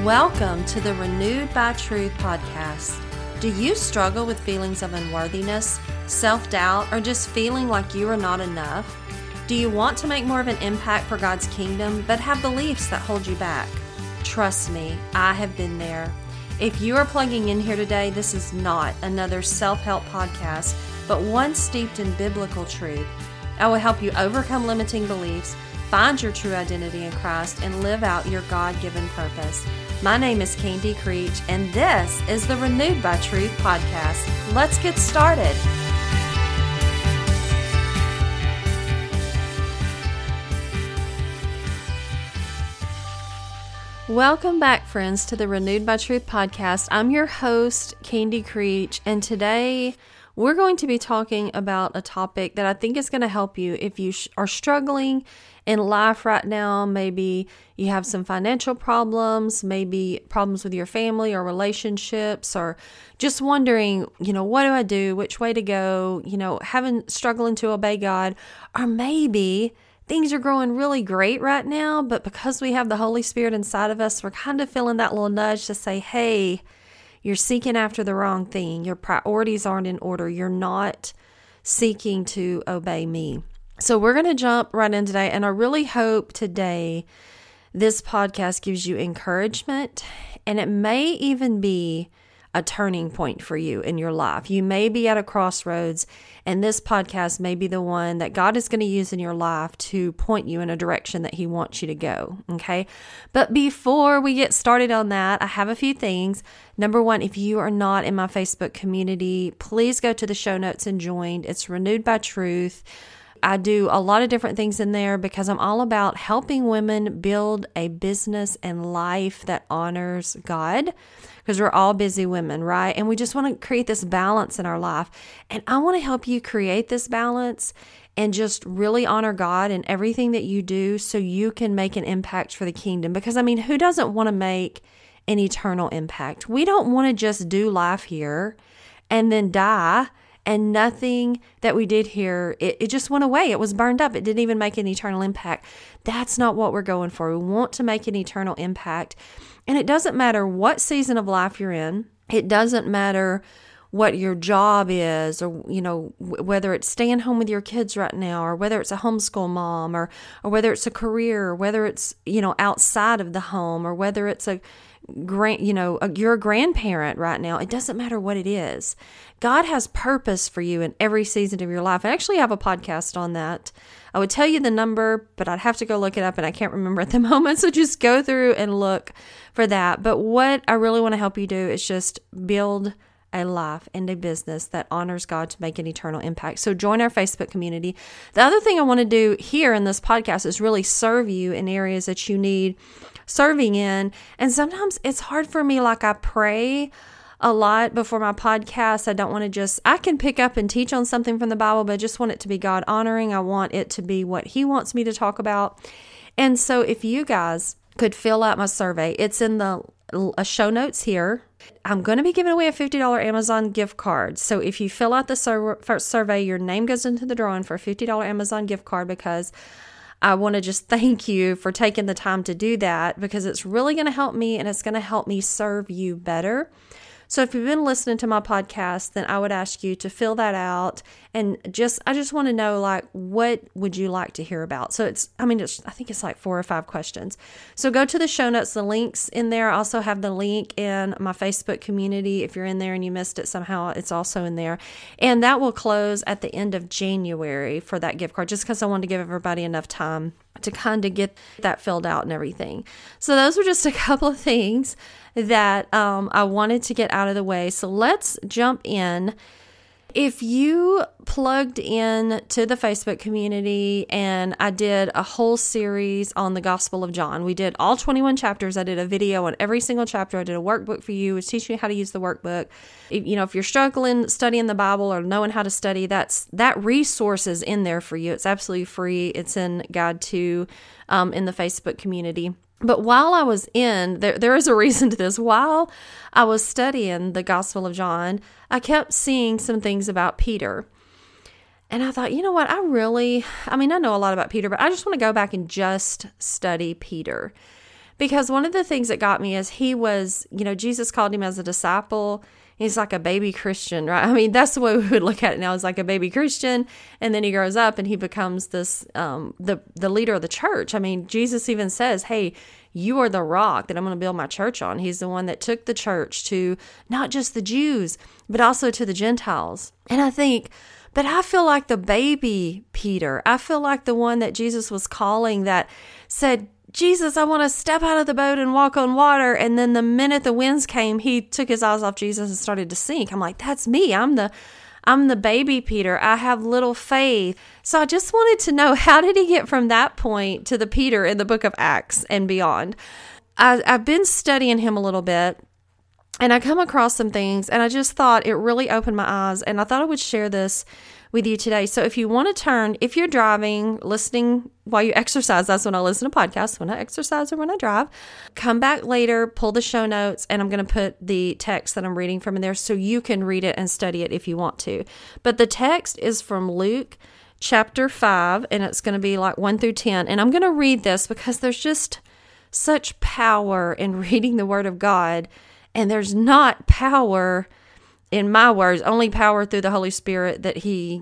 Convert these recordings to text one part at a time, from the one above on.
Welcome to the Renewed by Truth podcast. Do you struggle with feelings of unworthiness, self-doubt, or just feeling like you are not enough? Do you want to make more of an impact for God's kingdom, but have beliefs that hold you back? Trust me, I have been there. If you are plugging in here today, this is not another self-help podcast, but one steeped in biblical truth. I will help you overcome limiting beliefs, find your true identity in Christ, and live out your God-given purpose. My name is Candy Creech, and this is the Renewed by Truth podcast. Let's get started. Welcome back, friends, to the Renewed by Truth podcast. I'm your host, Candy Creech, and today we're going to be talking about a topic that I think is going to help you if you are struggling in life right now. Maybe you have some financial problems, maybe problems with your family or relationships, or just wondering, what do I do? Which way to go? Struggling to obey God, or maybe things are growing really great right now, but because we have the Holy Spirit inside of us, we're kind of feeling that little nudge to say, hey, you're seeking after the wrong thing. Your priorities aren't in order. You're not seeking to obey me. So we're going to jump right in today. And I really hope today this podcast gives you encouragement, and it may even be a turning point for you in your life. You may be at a crossroads, and this podcast may be the one that God is going to use in your life to point you in a direction that He wants you to go. Okay. But before we get started on that, I have a few things. Number one, if you are not in my Facebook community, please go to the show notes and join. It's Renewed by Truth. I do a lot of different things in there because I'm all about helping women build a business and life that honors God, because we're all busy women, right? And we just want to create this balance in our life. And I want to help you create this balance and just really honor God in everything that you do so you can make an impact for the kingdom. Because, who doesn't want to make an eternal impact? We don't want to just do life here and then die, and nothing that we did here, it just went away. It was burned up. It didn't even make an eternal impact. That's not what we're going for. We want to make an eternal impact. And it doesn't matter what season of life you're in. It doesn't matter what your job is, or, whether it's staying home with your kids right now, or whether it's a homeschool mom, or whether it's a career, or whether it's, outside of the home, or whether it's you're a grandparent right now. It doesn't matter what it is. God has purpose for you in every season of your life. I actually have a podcast on that. I would tell you the number, but I'd have to go look it up, and I can't remember at the moment. So just go through and look for that. But what I really want to help you do is just build a life and a business that honors God to make an eternal impact. So join our Facebook community. The other thing I want to do here in this podcast is really serve you in areas that you need serving in. And sometimes it's hard for me. Like, I pray a lot before my podcast. I don't want to I can pick up and teach on something from the Bible, but I just want it to be God honoring. I want it to be what He wants me to talk about. And so if you guys could fill out my survey, it's in the show notes here. I'm going to be giving away a $50 Amazon gift card. So if you fill out the survey, your name goes into the drawing for a $50 Amazon gift card, because I want to just thank you for taking the time to do that, because it's really going to help me, and it's going to help me serve you better. So if you've been listening to my podcast, then I would ask you to fill that out, and I just want to know, what would you like to hear about? So I think it's like 4 or 5 questions. So go to the show notes, the links in there. I also have the link in my Facebook community. If you're in there and you missed it somehow, it's also in there. And that will close at the end of January for that gift card, just because I wanted to give everybody enough time to kind of get that filled out and everything. So those were just a couple of things that I wanted to get out of the way. So let's jump in. If you plugged in to the Facebook community, and I did a whole series on the Gospel of John. We did all 21 chapters. I did a video on every single chapter. I did a workbook for you. I was teaching you how to use the workbook. If you're struggling studying the Bible or knowing how to study, that resource is in there for you. It's absolutely free. It's in Guide 2 in the Facebook community. But while I was there is a reason to this. While I was studying the Gospel of John, I kept seeing some things about Peter. And I thought, you know what, I know a lot about Peter, but I just want to go back and just study Peter. Because one of the things that got me is he was, Jesus called him as a disciple. He's like a baby Christian, right? I mean, that's the way we would look at it now, is like a baby Christian. And then he grows up and he becomes this, the leader of the church. I mean, Jesus even says, hey, you are the rock that I'm going to build my church on. He's the one that took the church to not just the Jews, but also to the Gentiles. And I think, but I feel like the baby Peter, I feel like the one that Jesus was calling that said, Jesus, I want to step out of the boat and walk on water. And then the minute the winds came, he took his eyes off Jesus and started to sink. I'm like, that's me. I'm the baby Peter. I have little faith. So I just wanted to know, how did he get from that point to the Peter in the book of Acts and beyond? I've been studying him a little bit, and I come across some things, and I just thought it really opened my eyes, and I thought I would share this with you today. So if you want to turn, if you're driving, listening while you exercise, that's when I listen to podcasts, when I exercise or when I drive. Come back later, pull the show notes, and I'm going to put the text that I'm reading from in there so you can read it and study it if you want to. But the text is from Luke chapter 5, and it's going to be like 1 through 10. And I'm going to read this because there's just such power in reading the Word of God, and there's not power in my words, only power through the Holy Spirit that he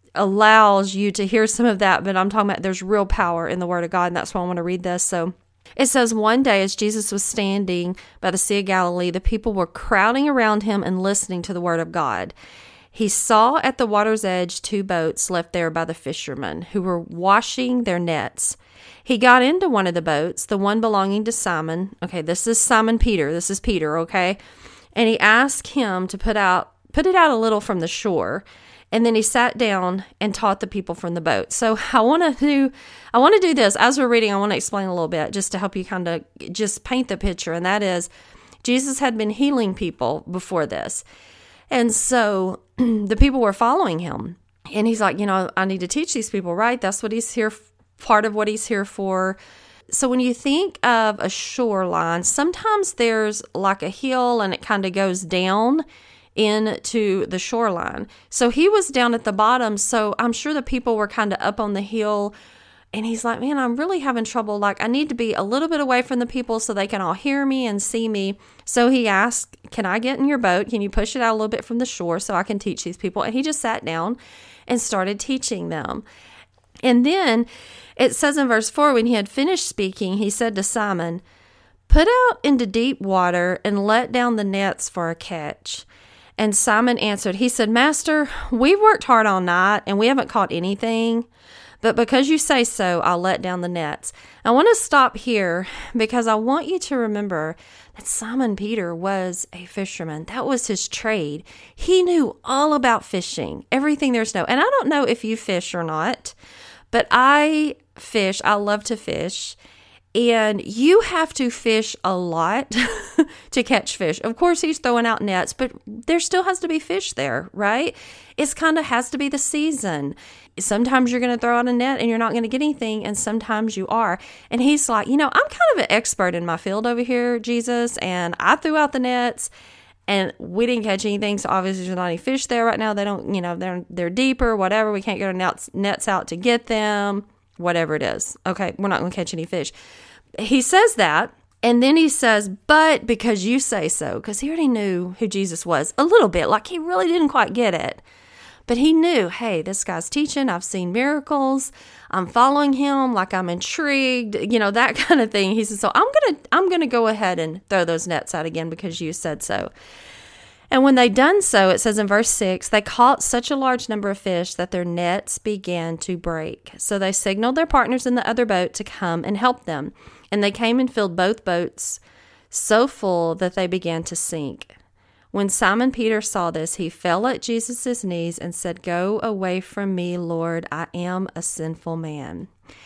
allows you to hear some of that. But I'm talking about there's real power in the Word of God, and that's why I want to read this. So it says, one day as Jesus was standing by the Sea of Galilee, the people were crowding around him and listening to the Word of God. He saw at the water's edge 2 boats left there by the fishermen who were washing their nets. He got into one of the boats, the one belonging to Simon. Okay, this is Simon Peter. This is Peter, okay? And he asked him to put it out a little from the shore. And then he sat down and taught the people from the boat. So I want to do this as we're reading. I want to explain a little bit just to help you kind of just paint the picture. And that is, Jesus had been healing people before this. And so the people were following him. And he's like, I need to teach these people, right? That's what he's here, part of what he's here for. So when you think of a shoreline, sometimes there's like a hill and it kind of goes down into the shoreline. So he was down at the bottom. So I'm sure the people were kind of up on the hill. And he's like, man, I'm really having trouble. Like, I need to be a little bit away from the people so they can all hear me and see me. So he asked, can I get in your boat? Can you push it out a little bit from the shore so I can teach these people? And he just sat down and started teaching them. And then it says in verse 4, when he had finished speaking, he said to Simon, put out into deep water and let down the nets for a catch. And Simon answered, he said, Master, we've worked hard all night and we haven't caught anything, but because you say so, I'll let down the nets. I want to stop here because I want you to remember that Simon Peter was a fisherman. That was his trade. He knew all about fishing, everything there's no. And I don't know if you fish or not, but I fish. I love to fish. And you have to fish a lot to catch fish. Of course, he's throwing out nets, but there still has to be fish there, right? It's kind of has to be the season. Sometimes you're going to throw out a net and you're not going to get anything, and sometimes you are. And he's like, I'm kind of an expert in my field over here, Jesus, and I threw out the nets and we didn't catch anything. So obviously there's not any fish there right now. They don't, they're deeper, whatever. We can't get our nets out to get them. Whatever it is. Okay, we're not going to catch any fish. He says that, and then he says, but because you say so, because he already knew who Jesus was a little bit, like he really didn't quite get it. But he knew, hey, this guy's teaching. I've seen miracles. I'm following him, like I'm intrigued, that kind of thing. He says, so I'm gonna go ahead and throw those nets out again because you said so. And when they done so, it says in verse 6, they caught such a large number of fish that their nets began to break. So they signaled their partners in the other boat to come and help them. And they came and filled both boats so full that they began to sink. When Simon Peter saw this, he fell at Jesus' knees and said, go away from me, Lord, I am a sinful man.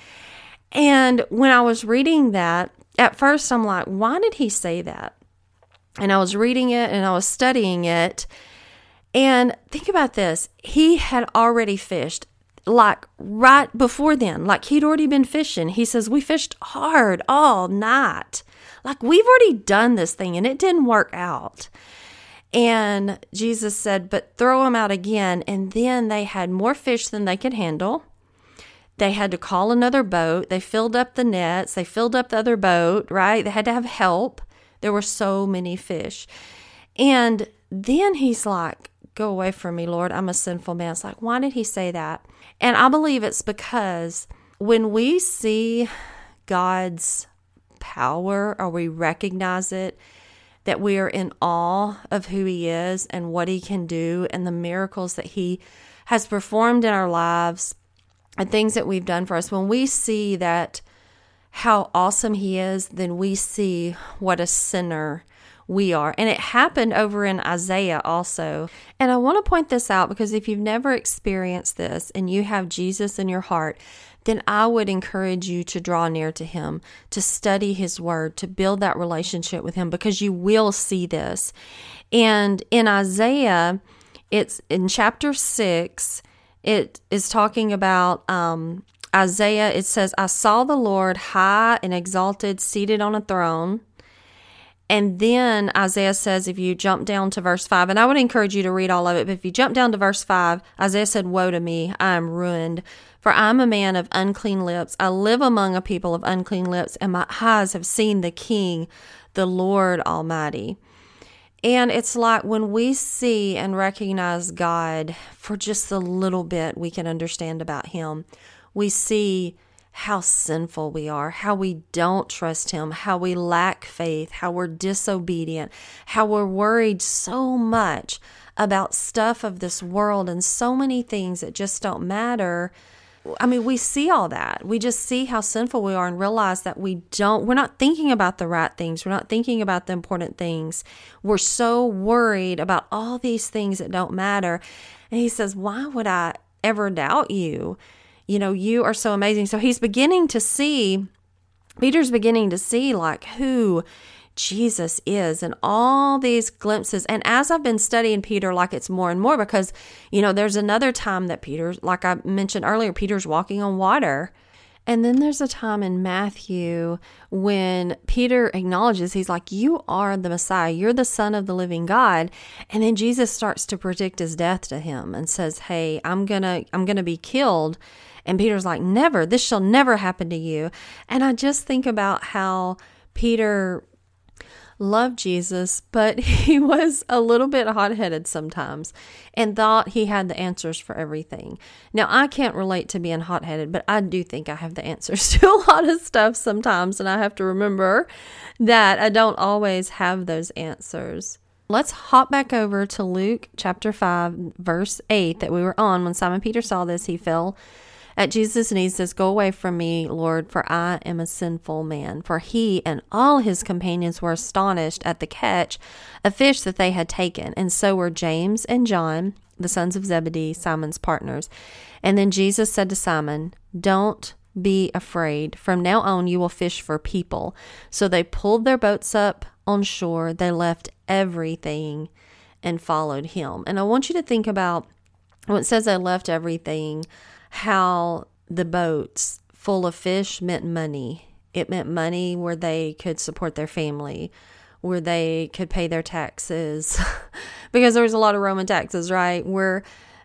And when I was reading that, at first I'm like, why did he say that? And I was reading it and I was studying it. And think about this. He had already fished, like right before then. Like he'd already been fishing. He says, we fished hard all night. Like we've already done this thing and it didn't work out. And Jesus said, but throw them out again. And then they had more fish than they could handle. They had to call another boat. They filled up the nets. They filled up the other boat, right? They had to have help. There were so many fish. And then he's like, go away from me, Lord. I'm a sinful man. It's like, why did he say that? And I believe it's because when we see God's power or we recognize it, that we are in awe of who he is and what he can do and the miracles that he has performed in our lives and things that we've done for us. When we see that how awesome he is, then we see what a sinner we are. And it happened over in Isaiah also. And I want to point this out because if you've never experienced this and you have Jesus in your heart, then I would encourage you to draw near to him, to study his word, to build that relationship with him, because you will see this. And in Isaiah, it's in chapter 6, it is talking about Isaiah. It says, I saw the Lord high and exalted, seated on a throne. And then Isaiah says, if you jump down to verse 5, and I would encourage you to read all of it, but if you jump down to verse 5, Isaiah said, woe to me, I am ruined, for I am a man of unclean lips. I live among a people of unclean lips, and my eyes have seen the King, the Lord Almighty. And it's like when we see and recognize God for just a little bit we can understand about him, we see how sinful we are, how we don't trust him, how we lack faith, how we're disobedient, how we're worried so much about stuff of this world and so many things that just don't matter. I mean, we see all that. We just see how sinful we are and realize that we're not thinking about the right things. We're not thinking about the important things. We're so worried about all these things that don't matter. And he says, why would I ever doubt you? You know, you are so amazing. So Peter's beginning to see like who Jesus is and all these glimpses. And as I've been studying Peter, like it's more and more because, you know, there's another time that Peter's, like I mentioned earlier, Peter's walking on water. And then there's a time in Matthew when Peter acknowledges, he's like, you are the Messiah. You're the Son of the living God. And then Jesus starts to predict his death to him and says, hey, I'm gonna be killed. And Peter's like, never, this shall never happen to you. And I just think about how Peter loved Jesus, but he was a little bit hot-headed sometimes and thought he had the answers for everything. Now, I can't relate to being hot-headed, but I do think I have the answers to a lot of stuff sometimes, and I have to remember that I don't always have those answers. Let's hop back over to Luke chapter 5, verse 8 that we were on. When Simon Peter saw this, he fell at Jesus' knees, says, go away from me, Lord, for I am a sinful man. For he and all his companions were astonished at the catch of fish that they had taken. And so were James and John, the sons of Zebedee, Simon's partners. And then Jesus said to Simon, don't be afraid. From now on, you will fish for people. So they pulled their boats up on shore. They left everything and followed him. And I want you to think about when it says they left everything, how the boats full of fish meant money. It meant money where they could support their family, where they could pay their taxes, because there was a lot of Roman taxes, right? Where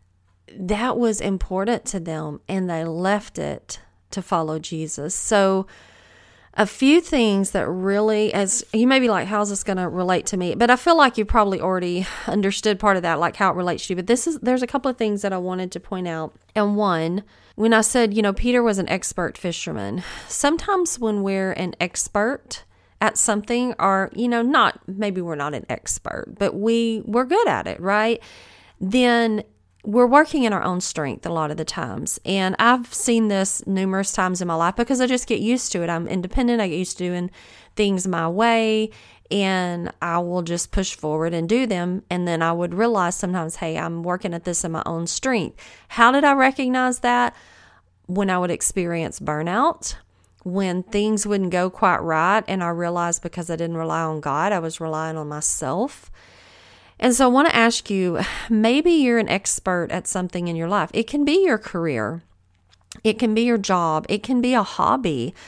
that was important to them, and they left it to follow Jesus. So a few things that really, as you may be like, how's this going to relate to me? But I feel like you probably already understood part of that, like how it relates to you. But there's a couple of things that I wanted to point out. And one, when I said, you know, Peter was an expert fisherman, sometimes when we're an expert at something, or, you know, maybe we're not an expert, but we're good at it, right? Then we're working in our own strength a lot of the times. And I've seen this numerous times in my life because I just get used to it. I'm independent. I get used to doing things my way, and I will just push forward and do them. And then I would realize sometimes, hey, I'm working at this in my own strength. How did I recognize that? When I would experience burnout, when things wouldn't go quite right, and I realized because I didn't rely on God, I was relying on myself. And so I want to ask you, maybe you're an expert at something in your life. It can be your career. It can be your job. It can be a hobby.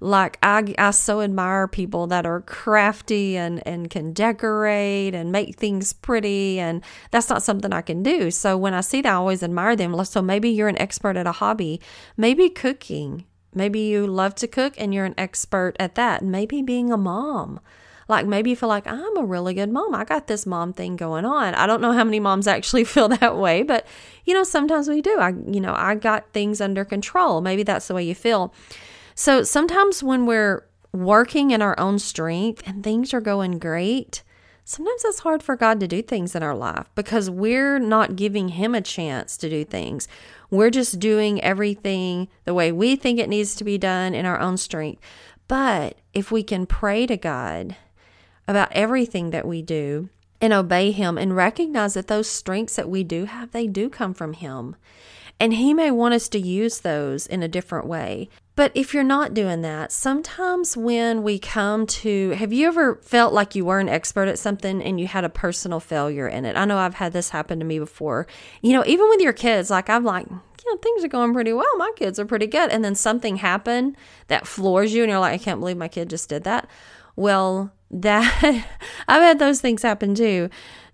Like I so admire people that are crafty and can decorate and make things pretty, and that's not something I can do. So when I see that, I always admire them. So maybe you're an expert at a hobby, maybe cooking. Maybe you love to cook and you're an expert at that. Maybe being a mom. Like maybe you feel like I'm a really good mom. I got this mom thing going on. I don't know how many moms actually feel that way, but sometimes we do. I got things under control. Maybe that's the way you feel. So sometimes when we're working in our own strength and things are going great, sometimes it's hard for God to do things in our life because we're not giving Him a chance to do things. We're just doing everything the way we think it needs to be done in our own strength. But if we can pray to God about everything that we do and obey Him and recognize that those strengths that we do have, they do come from Him. And He may want us to use those in a different way. But if you're not doing that, sometimes when we come to, have you ever felt like you were an expert at something and you had a personal failure in it? I know I've had this happen to me before. Even with your kids, like I'm like, things are going pretty well. My kids are pretty good. And then something happened that floors you and you're like, I can't believe my kid just did that. Well, that I've had those things happen too.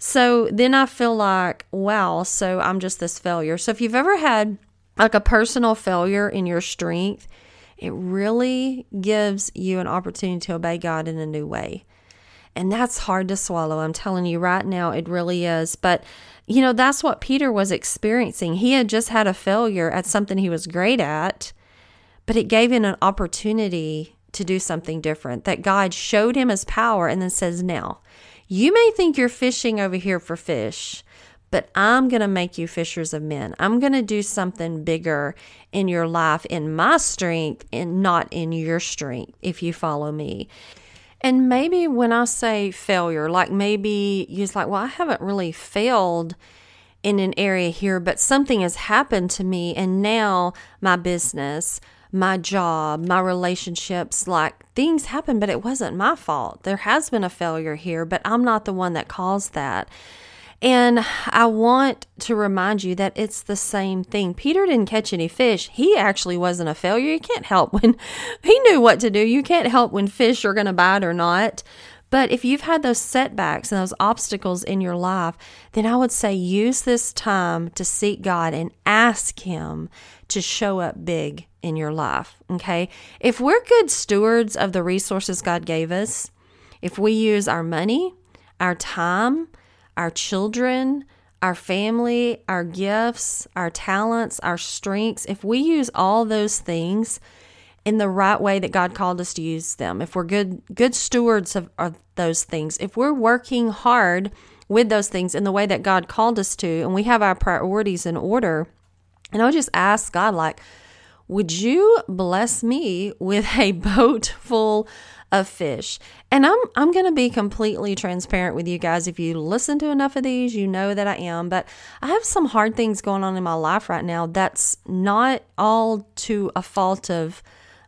So then I feel like, wow, so I'm just this failure. So if you've ever had like a personal failure in your strength, it really gives you an opportunity to obey God in a new way. And that's hard to swallow. I'm telling you right now, it really is. But, that's what Peter was experiencing. He had just had a failure at something he was great at, but it gave him an opportunity to do something different, that God showed him His power and then says, now, you may think you're fishing over here for fish, but I'm going to make you fishers of men. I'm going to do something bigger in your life in my strength and not in your strength, if you follow me. And maybe when I say failure, like maybe you're like, well, I haven't really failed in an area here, but something has happened to me and now my business, my job, my relationships, like things happen, but it wasn't my fault. There has been a failure here, but I'm not the one that caused that. And I want to remind you that it's the same thing. Peter didn't catch any fish. He actually wasn't a failure. You can't help when he knew what to do. You can't help when fish are going to bite or not. But if you've had those setbacks and those obstacles in your life, then I would say use this time to seek God and ask Him to show up big in your life, okay? If we're good stewards of the resources God gave us, if we use our money, our time, our children, our family, our gifts, our talents, our strengths, if we use all those things in the right way that God called us to use them, if we're good stewards of those things, if we're working hard with those things in the way that God called us to, and we have our priorities in order, and I would just ask God, like, would you bless me with a boat full of fish? And I'm going to be completely transparent with you guys. If you listen to enough of these, you know that I am. But I have some hard things going on in my life right now that's not all to a fault of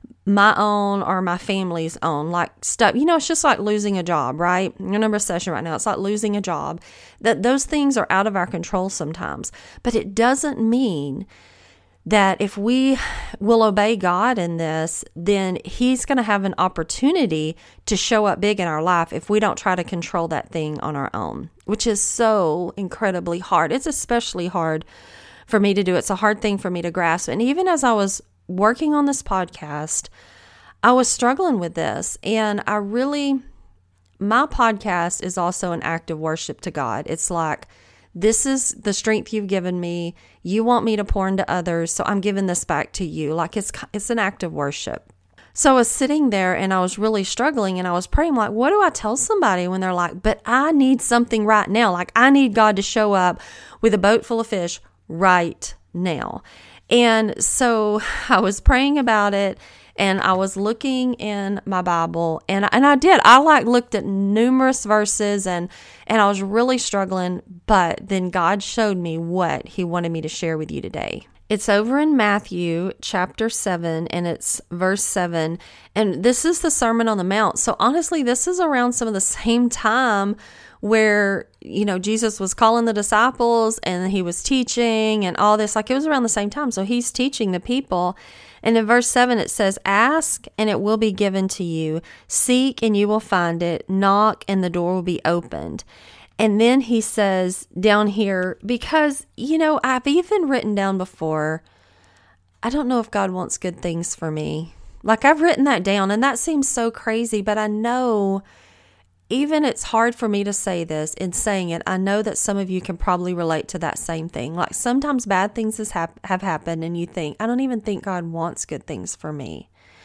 my own or my family's own, like stuff, it's just like losing a job, right? You're in a recession right now. It's like losing a job. That those things are out of our control sometimes. But it doesn't mean that if we will obey God in this, then He's going to have an opportunity to show up big in our life if we don't try to control that thing on our own, which is so incredibly hard. It's especially hard for me to do. It's a hard thing for me to grasp. And even as I was working on this podcast, I was struggling with this. And my podcast is also an act of worship to God. It's like, this is the strength you've given me. You want me to pour into others, so I'm giving this back to you. Like it's an act of worship. So I was sitting there and I was really struggling and I was praying, like, what do I tell somebody when they're like, but I need something right now. Like I need God to show up with a boat full of fish right now. And so I was praying about it. And I was looking in my Bible, and I did. I looked at numerous verses and And I was really struggling, but then God showed me what He wanted me to share with you today. It's over in Matthew chapter 7, and it's verse 7. And this is the Sermon on the Mount. So honestly, this is around some of the same time where, Jesus was calling the disciples and He was teaching and all this. Like, it was around the same time. So He's teaching the people. And in verse 7, it says, "Ask, and it will be given to you. Seek, and you will find it. Knock, and the door will be opened." And then He says down here, because, I've even written down before, I don't know if God wants good things for me. Like, I've written that down, and that seems so crazy, but I know, even it's hard for me to say this. In saying it, I know that some of you can probably relate to that same thing. Like, sometimes bad things have happened, and you think, I don't even think God wants good things for me.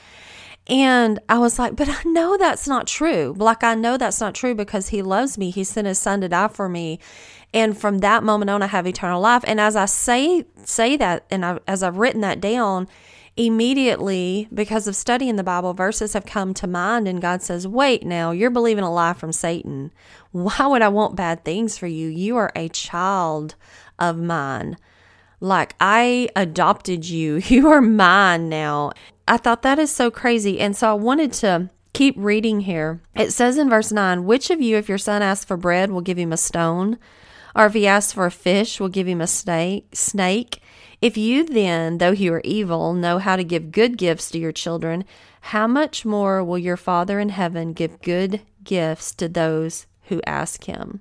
And I was like, but I know that's not true. Like, I know that's not true because He loves me. He sent His Son to die for me. And from that moment on, I have eternal life. And as I say that, and as I've written that down, immediately, because of studying the Bible, verses have come to mind. And God says, wait, now you're believing a lie from Satan. Why would I want bad things for you? You are a child of mine. Like, I adopted you. You are mine now. I thought that is so crazy. And so I wanted to keep reading here. It says in verse 9, "Which of you, if your son asks for bread, will give him a stone? Or if he asks for a fish, will give him a snake? If you then, though you are evil, know how to give good gifts to your children, how much more will your Father in heaven give good gifts to those who ask Him?"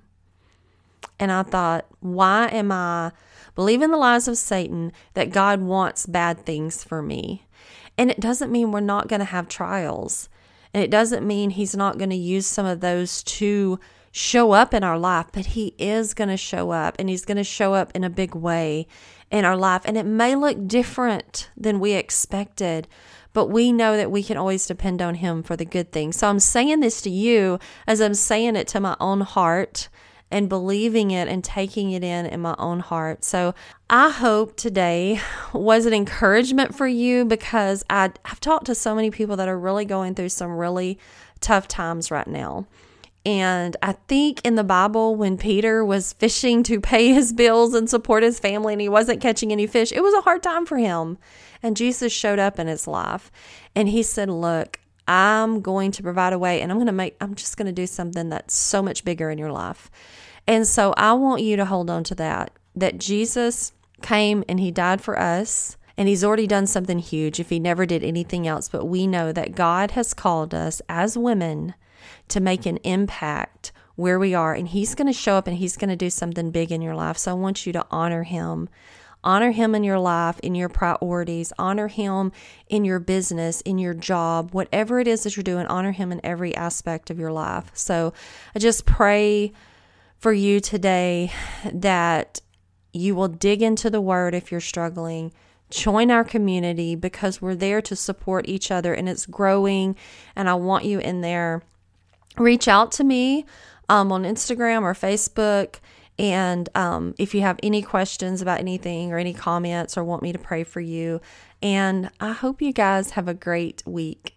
And I thought, why am I believing the lies of Satan that God wants bad things for me? And it doesn't mean we're not going to have trials. And it doesn't mean He's not going to use some of those to show up in our life, but He is going to show up, and He's going to show up in a big way in our life. And it may look different than we expected, but we know that we can always depend on Him for the good things. So I'm saying this to you as I'm saying it to my own heart, and believing it and taking it in my own heart. So I hope today was an encouragement for you, because I've talked to so many people that are really going through some really tough times right now. And I think in the Bible, when Peter was fishing to pay his bills and support his family, and he wasn't catching any fish, it was a hard time for him. And Jesus showed up in his life, and He said, look, I'm going to provide a way, and I'm just going to do something that's so much bigger in your life. And so I want you to hold on to that Jesus came and He died for us, and He's already done something huge if He never did anything else. But we know that God has called us as women to make an impact where we are, and He's going to show up and He's going to do something big in your life. So I want you to honor Him. Honor Him in your life, in your priorities. Honor Him in your business, in your job, whatever it is that you're doing. Honor Him in every aspect of your life. So I just pray for you today that you will dig into the Word if you're struggling. Join our community, because we're there to support each other, and it's growing, and I want you in there. Reach out to me on Instagram or Facebook. And if you have any questions about anything or any comments or want me to pray for you. And I hope you guys have a great week.